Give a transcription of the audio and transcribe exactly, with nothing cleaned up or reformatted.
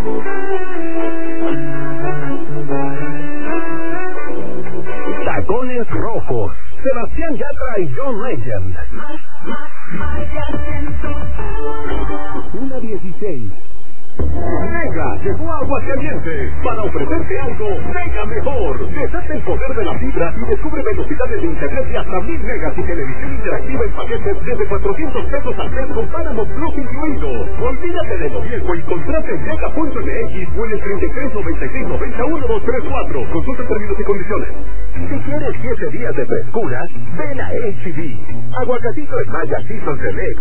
Tacones rojos, Sebastián Yatra y John Legend. Una dieciséis. Mega llegó a Aguascalientes para ofrecerte algo mega mejor. Desata el poder de la fibra y descubre velocidades de internet de hasta mil megas y televisión interactiva en paquetes desde cuatrocientos pesos al mes con Paramount Plus incluido. Olvídate de lo viejo y contrate en mega punto m x o en el treinta y tres noventa y seis noventa uno dos tres cuatro. Consulta términos y condiciones. Si quieres siete días de frescura, ven a H D. Aguacatito en Maya Season Select